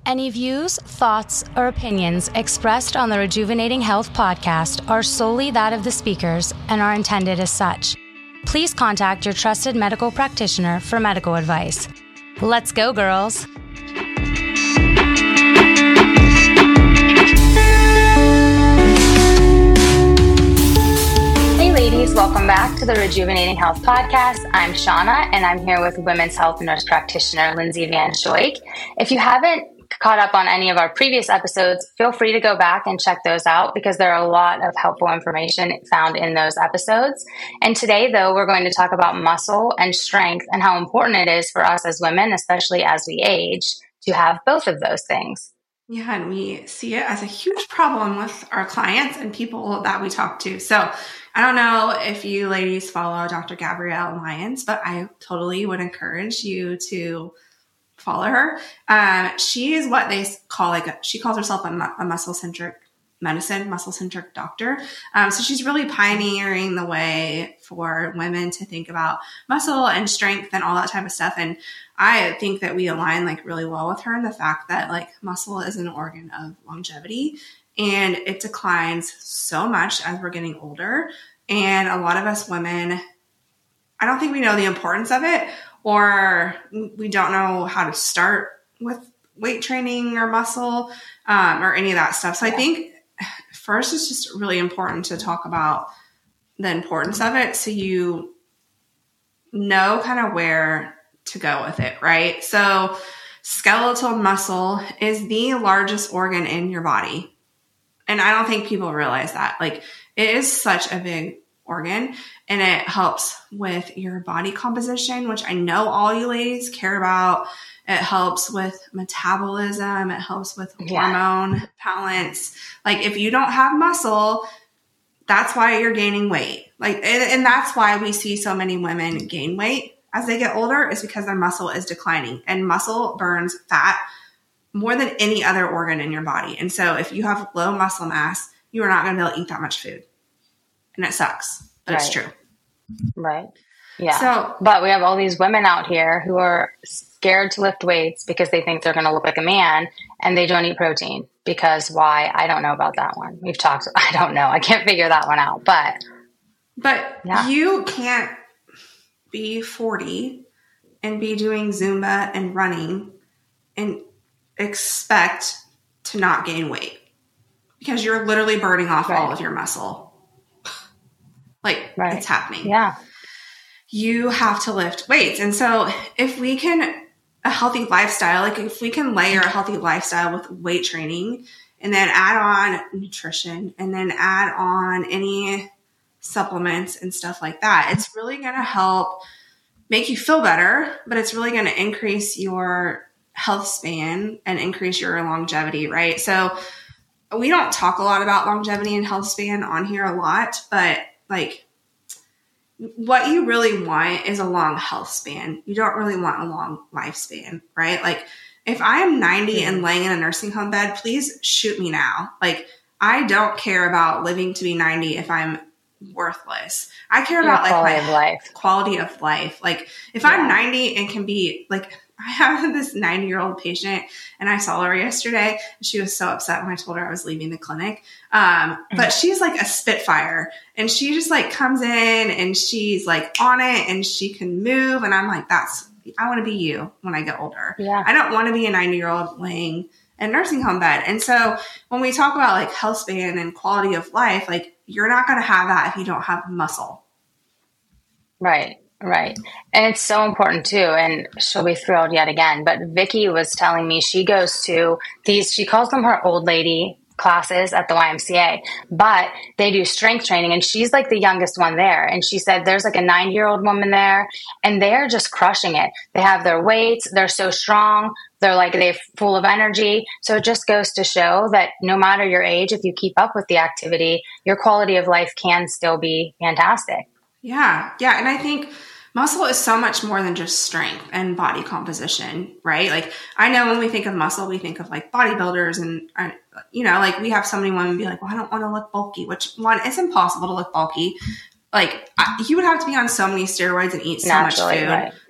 Any views, thoughts, or opinions expressed on the Rejuvenating Health podcast are solely that of the speakers and are intended as such. Please contact your trusted medical practitioner for medical advice. Let's go, girls. Hey, ladies, welcome back to the Rejuvenating Health podcast. I'm Shauna, and I'm here with women's health nurse practitioner Lindsay Van Schoik. If you haven't caught up on any of our previous episodes, feel free to go back and check those out because there are a lot of helpful information found in those episodes. And today, though, we're going to talk about muscle and strength and how important it is for us as women, especially as we age, to have both of those things. Yeah, and we see it as a huge problem with our clients and people that we talk to. So I don't know if you ladies follow Dr. Gabrielle Lyons, but I totally would encourage you to follow her. She is what they call she calls herself a muscle-centric medicine, muscle-centric doctor. So she's really pioneering the way for women to think about muscle and strength and all that type of stuff. And I think that we align really well with her in the fact that muscle is an organ of longevity and it declines so much as we're getting older. And a lot of us women, I don't think we know the importance of it, or we don't know how to start with weight training or muscle or any of that stuff. So I think first it's just really important to talk about the importance of it so you know kind of where to go with it, right? So skeletal muscle is the largest organ in your body. And I don't think people realize that. It is such a big organ and it helps with your body composition, which I know all you ladies care about. It helps with metabolism. It helps with hormone balance. If you don't have muscle, that's why you're gaining weight. And that's why we see so many women gain weight as they get older, is because their muscle is declining, and muscle burns fat more than any other organ in your body. And so if you have low muscle mass, you are not going to be able to eat that much food. And it sucks, but it's true. Right. Yeah. But we have all these women out here who are scared to lift weights because they think they're going to look like a man, and they don't eat protein. Because why? I don't know about that one. I don't know. I can't figure that one out. But you can't be 40 and be doing Zumba and running and expect to not gain weight, because you're literally burning off all of your muscle. It's happening. Yeah. You have to lift weights. And so if we can, a healthy lifestyle, if we can layer a healthy lifestyle with weight training and then add on nutrition and then add on any supplements and stuff like that, it's really going to help make you feel better, but it's really going to increase your health span and increase your longevity, right? So we don't talk a lot about longevity and health span on here a lot, but what you really want is a long health span. You don't really want a long lifespan, right? If I am 90 and laying in a nursing home bed, please shoot me now. I don't care about living to be 90 if I'm worthless. I care about my quality of life. If I'm 90 and can be I have this 90-year-old patient, and I saw her yesterday. She was so upset when I told her I was leaving the clinic. But she's a spitfire, and she just comes in and she's on it and she can move. And I'm I want to be you when I get older. Yeah. I don't want to be a 90-year-old laying in a nursing home bed. And so when we talk about health span and quality of life, you're not going to have that if you don't have muscle. Right. Right. And it's so important too. And she'll be thrilled yet again. But Vicky was telling me she goes to she calls them her old lady classes at the YMCA, but they do strength training, and she's the youngest one there. And she said there's a 90-year-old woman there, and they're just crushing it. They have their weights. They're so strong. They're full of energy. So it just goes to show that no matter your age, if you keep up with the activity, your quality of life can still be fantastic. Yeah. Yeah. And I think muscle is so much more than just strength and body composition, right? I know when we think of muscle, we think of bodybuilders and, we have so many women be well, I don't want to look bulky, which one, it's impossible to look bulky. You would have to be on so many steroids and eat so much food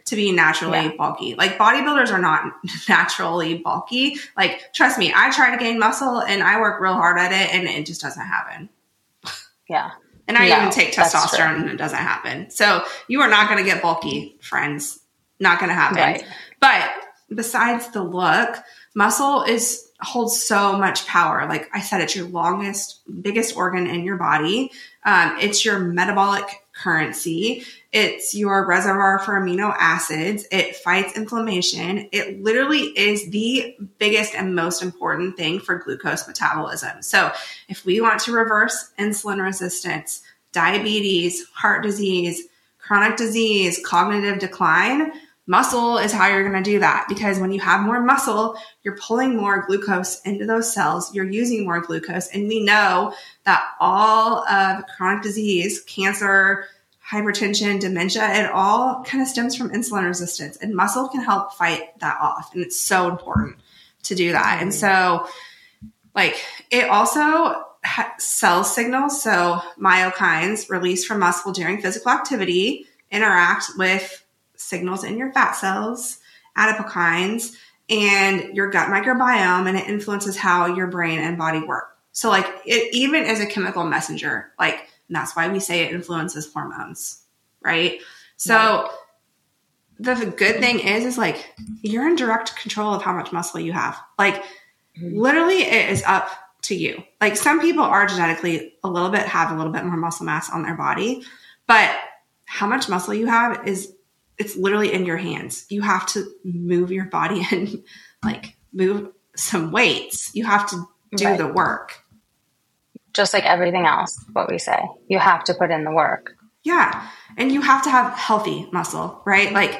to be naturally bulky. Like bodybuilders are not naturally bulky. Like, trust me, I try to gain muscle and I work real hard at it and it just doesn't happen. Yeah. And I even take testosterone and it doesn't happen. So you are not going to get bulky, friends. Not going to happen. Right. But besides the look, muscle holds so much power. Like I said, it's your biggest organ in your body. It's your metabolic currency. It's your reservoir for amino acids. It fights inflammation. It literally is the biggest and most important thing for glucose metabolism. So if we want to reverse insulin resistance, diabetes, heart disease, chronic disease, cognitive decline, muscle is how you're going to do that, because when you have more muscle, you're pulling more glucose into those cells. You're using more glucose. And we know that all of chronic disease, cancer, hypertension, dementia, it all kind of stems from insulin resistance, and muscle can help fight that off. And it's so important to do that. And so like it also cell signals. So myokines released from muscle during physical activity interact with signals in your fat cells, adipokines, and your gut microbiome, and it influences how your brain and body work. So like it even is a chemical messenger, like, and that's why we say it influences hormones, right? So the good thing is like you're in direct control of how much muscle you have. Like literally it is up to you. Like some people are genetically have a little bit more muscle mass on their body, but how much muscle you have it's literally in your hands. You have to move your body and like move some weights. You have to do the work. Just like everything else, what we say, you have to put in the work. Yeah. And you have to have healthy muscle, right? Like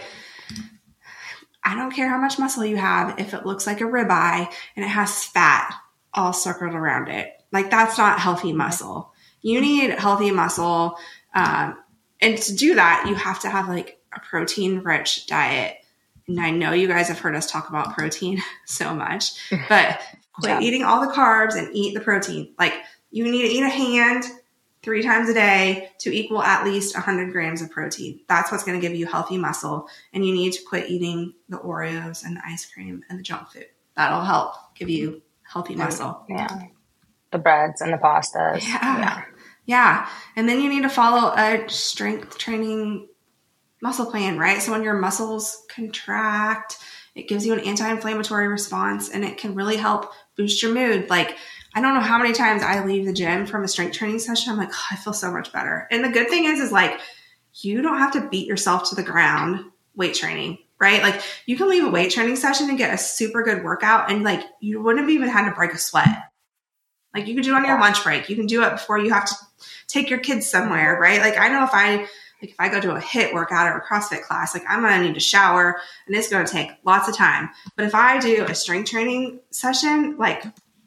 I don't care how much muscle you have. If it looks like a ribeye and it has fat all circled around it, like that's not healthy muscle. You need healthy muscle. And to do that, you have to have like a protein rich diet. And I know you guys have heard us talk about protein so much, but quit eating all the carbs and eat the protein. Like you need to eat a hand 3 times a day to equal at least 100 grams of protein. That's what's going to give you healthy muscle. And you need to quit eating the Oreos and the ice cream and the junk food. That'll help give you healthy muscle. Yeah. The breads and the pastas. Yeah. And then you need to follow a strength training muscle plan, right? So when your muscles contract, it gives you an anti-inflammatory response and it can really help boost your mood. Like, I don't know how many times I leave the gym from a strength training session. I'm like, oh, I feel so much better. And the good thing is like, you don't have to beat yourself to the ground weight training, right? Like you can leave a weight training session and get a super good workout and like, you wouldn't have even had to break a sweat. Like you could do it on your lunch break. You can do it before you have to take your kids somewhere, right? Like I know if I go to a HIIT workout or a CrossFit class, like I'm going to need to shower and it's going to take lots of time. But if I do a strength training session, like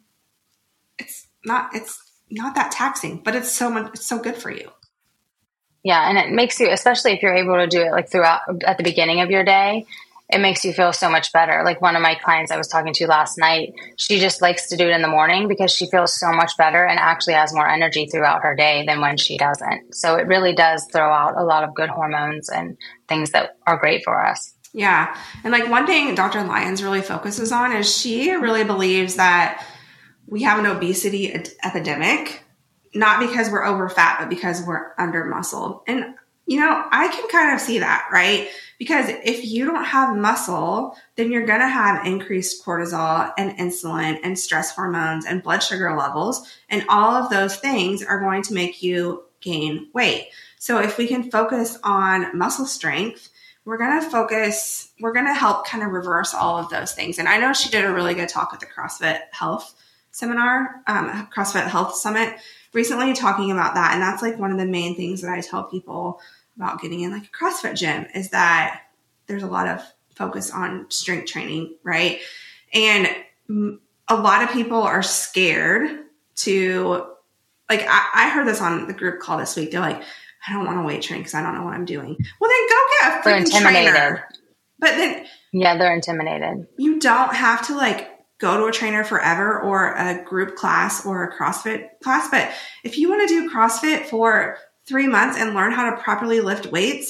it's not that taxing, but it's so good for you. Yeah. And it makes you, especially if you're able to do it like throughout at the beginning of your day, it makes you feel so much better. Like one of my clients I was talking to last night, she just likes to do it in the morning because she feels so much better and actually has more energy throughout her day than when she doesn't. So it really does throw out a lot of good hormones and things that are great for us. Yeah. And like one thing Dr. Lyons really focuses on is she really believes that we have an obesity epidemic, not because we're over fat, but because we're under muscled. And, you know, I can kind of see that, right? Because if you don't have muscle, then you're going to have increased cortisol and insulin and stress hormones and blood sugar levels. And all of those things are going to make you gain weight. So if we can focus on muscle strength, we're going to help kind of reverse all of those things. And I know she did a really good talk at the CrossFit Health seminar, CrossFit Health Summit recently talking about that. And that's like one of the main things that I tell people about getting in like a CrossFit gym is that there's a lot of focus on strength training, right? And a lot of people are scared to, like, I heard this on the group call this week. They're like, I don't want to weight train because I don't know what I'm doing. Well, then go get a freaking trainer. But then, yeah, they're intimidated. You don't have to like go to a trainer forever or a group class or a CrossFit class. But if you want to do CrossFit for 3 months and learn how to properly lift weights, like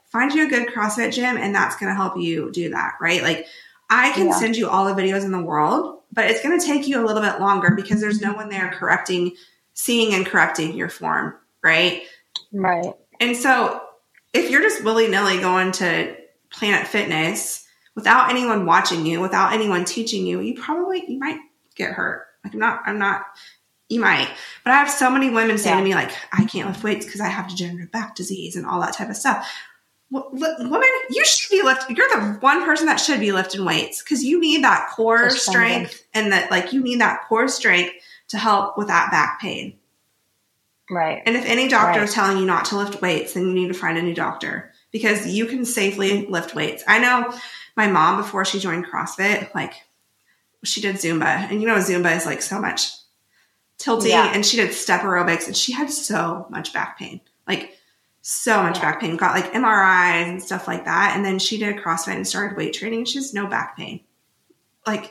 find you a good CrossFit gym and that's going to help you do that, right? Like I can send you all the videos in the world, but it's going to take you a little bit longer because there's no one there seeing and correcting your form, right? Right. And so if you're just willy-nilly going to Planet Fitness without anyone watching you, without anyone teaching you, you might get hurt. Like you might. But I have so many women say to me, like, I can't lift weights because I have degenerative back disease and all that type of stuff. Women, you should be lifting. You're the one person that should be lifting weights because you need that core strength and that, like, you need that core strength to help with that back pain. Right. And if any doctor is telling you not to lift weights, then you need to find a new doctor because you can safely lift weights. I know my mom, before she joined CrossFit, like she did Zumba, and Zumba is like so much tilting, and she did step aerobics, and she had so much back pain, like so much back pain, got like MRIs and stuff like that. And then she did CrossFit and started weight training. She has no back pain. Like,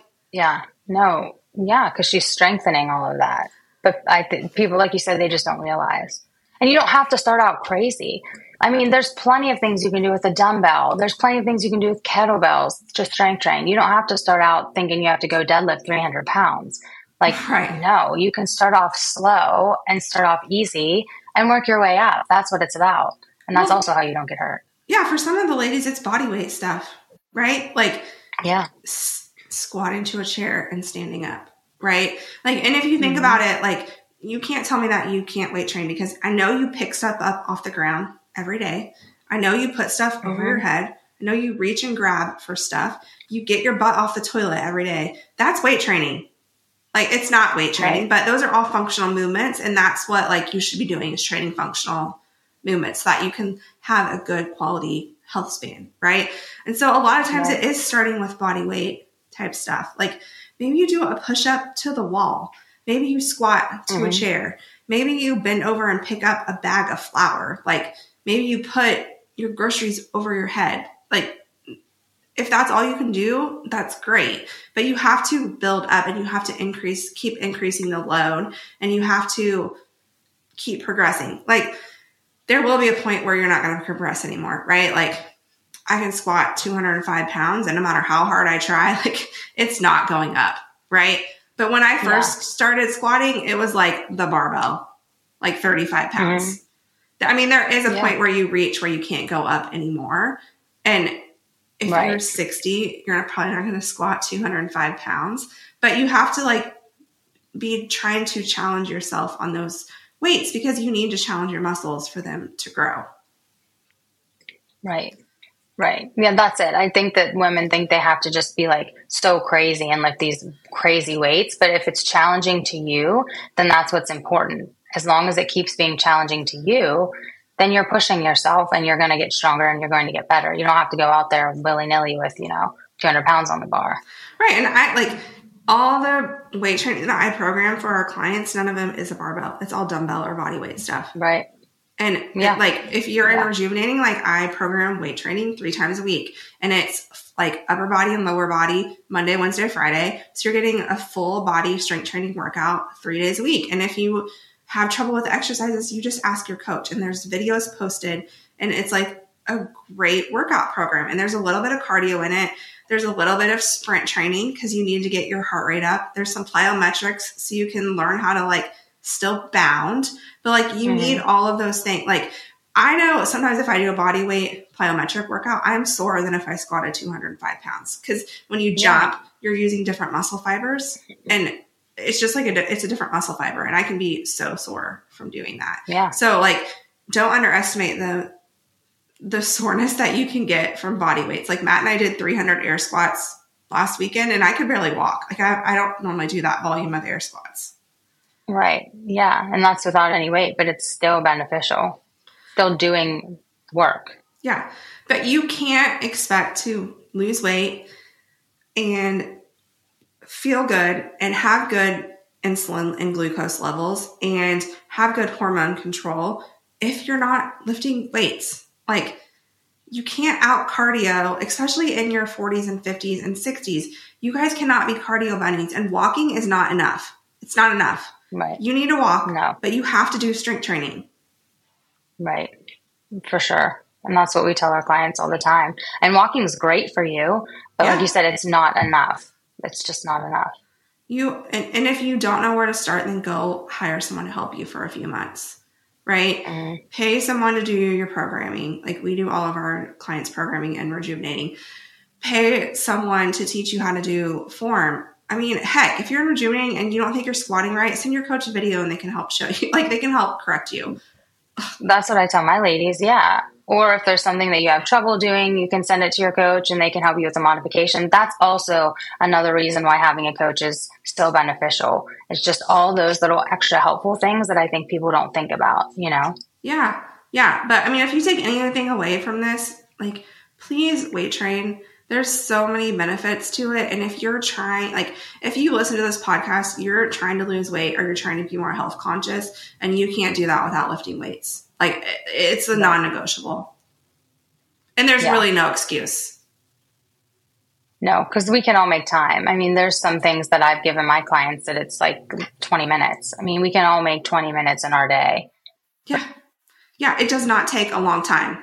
because she's strengthening all of that. But I think people, like you said, they just don't realize. And you don't have to start out crazy. I mean, there's plenty of things you can do with a dumbbell. There's plenty of things you can do with kettlebells to strength train. You don't have to start out thinking you have to go deadlift 300 pounds. Like, no, you can start off slow and start off easy and work your way up. That's what it's about. And that's also how you don't get hurt. Yeah, for some of the ladies, it's body weight stuff, right? Like, squatting to a chair and standing up, right? Like, and if you think about it, like, you can't tell me that you can't weight train because I know you pick stuff up off the ground every day. I know you put stuff over your head. I know you reach and grab for stuff. You get your butt off the toilet every day. That's weight training. Like, it's not weight training, but those are all functional movements. And that's what, like, you should be doing is training functional movements so that you can have a good quality health span, right? And so a lot of times it is starting with body weight type stuff. Like, maybe you do a push-up to the wall. Maybe you squat to a chair. Maybe you bend over and pick up a bag of flour. Like, maybe you put your groceries over your head. Like, if that's all you can do, that's great. But you have to build up and you have to keep increasing the load, and you have to keep progressing. Like, there will be a point where you're not going to progress anymore, right? Like, I can squat 205 pounds, and no matter how hard I try, like, it's not going up, right? But when I first started squatting, it was like the barbell, like 35 pounds. I mean, there is a point where you reach where you can't go up anymore. And if you're 60, you're probably not going to squat 205 pounds. But you have to, like, be trying to challenge yourself on those weights because you need to challenge your muscles for them to grow. Right. Yeah, that's it. I think that women think they have to just be like so crazy and lift these crazy weights. But if it's challenging to you, then that's what's important. As long as it keeps being challenging to you, then you're pushing yourself and you're going to get stronger and you're going to get better. You don't have to go out there willy-nilly with, 200 pounds on the bar. Right. And I like all the weight training that I program for our clients, none of them is a barbell. It's all dumbbell or body weight stuff. Right. And like, if you're in rejuvenating, like, I program weight training 3 times a week, and it's like upper body and lower body, Monday, Wednesday, Friday. So you're getting a full body strength training workout 3 days a week. And if you have trouble with the exercises, you just ask your coach, and there's videos posted, and it's like a great workout program. And there's a little bit of cardio in it. There's a little bit of sprint training because you need to get your heart rate up. There's some plyometrics so you can learn how to, like, still bound, but, like, you need all of those things. Like, I know sometimes if I do a body weight plyometric workout, I'm sore than if I squatted 205 pounds. Because when you jump, you're using different muscle fibers, and it's just like it's a different muscle fiber, and I can be so sore from doing that. Yeah. So, like, don't underestimate the soreness that you can get from body weights. Like, Matt and I did 300 air squats last weekend, and I could barely walk. Like, I don't normally do that volume of air squats. Right. Yeah. And that's without any weight, but it's still beneficial. Still doing work. Yeah. But you can't expect to lose weight and feel good and have good insulin and glucose levels and have good hormone control if you're not lifting weights. Like, you can't out cardio, especially in your 40s and 50s and 60s. You guys cannot be cardio bunnies, and walking is not enough. It's not enough. Right. You need to walk, but you have to do strength training. Right. For sure. And that's what we tell our clients all the time. And walking is great for you, but like you said, it's not enough. It's just not enough. And if you don't know where to start, then go hire someone to help you for a few months, right? Mm-hmm. Pay someone to do your programming. Like we do all of our clients' programming and rejuvenating. Pay someone to teach you how to do form. I mean, heck, if you're in rejuvenating and you don't think you're squatting right, send your coach a video and they can help show you. Like they can help correct you. That's what I tell my ladies. Yeah. Or if there's something that you have trouble doing, you can send it to your coach and they can help you with the modification. That's also another reason why having a coach is so beneficial. It's just all those little extra helpful things that I think people don't think about, you know? Yeah. Yeah. But I mean, if you take anything away from this, like please weight train. There's so many benefits to it. And if you're trying, like if you listen to this podcast, you're trying to lose weight or you're trying to be more health conscious and you can't do that without lifting weights. Like it's a non-negotiable. And there's really no excuse. No, because we can all make time. I mean, there's some things that I've given my clients that it's like 20 minutes. I mean, we can all make 20 minutes in our day. Yeah. Yeah. It does not take a long time.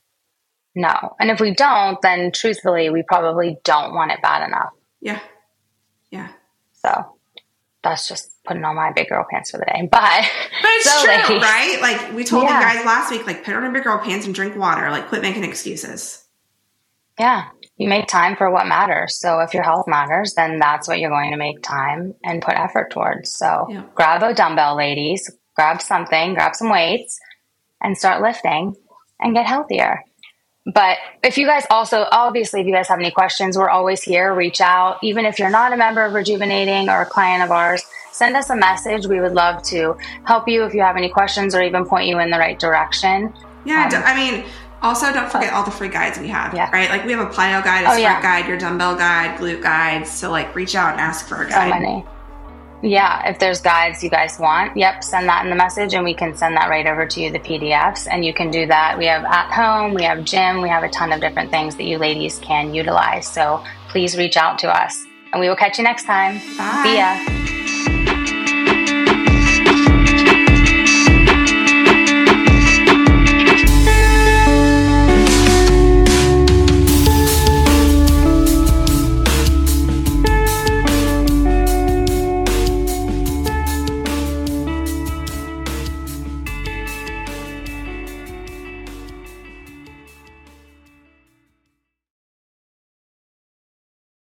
No. And if we don't, then truthfully, we probably don't want it bad enough. Yeah. Yeah. So that's just putting on my big girl pants for the day. But it's true, right? Like we told you guys last week, like put on your big girl pants and drink water. Like quit making excuses. Yeah. You make time for what matters. So if your health matters, then that's what you're going to make time and put effort towards. So grab a dumbbell, ladies, grab some weights and start lifting and get healthier. But if you guys also, obviously, if you guys have any questions, we're always here. Reach out. Even if you're not a member of Rejuvenating or a client of ours, send us a message. We would love to help you if you have any questions or even point you in the right direction. Yeah. I mean, also don't forget all the free guides we have, right? Like we have a plyo guide, a sprint guide, your dumbbell guide, glute guides. So like reach out and ask for a guide. So many. Yeah, if there's guides you guys want, send that in the message and we can send that right over to you, the PDFs, and you can do that. We have at home, we have gym, we have a ton of different things that you ladies can utilize. So please reach out to us and we will catch you next time. Bye. See ya.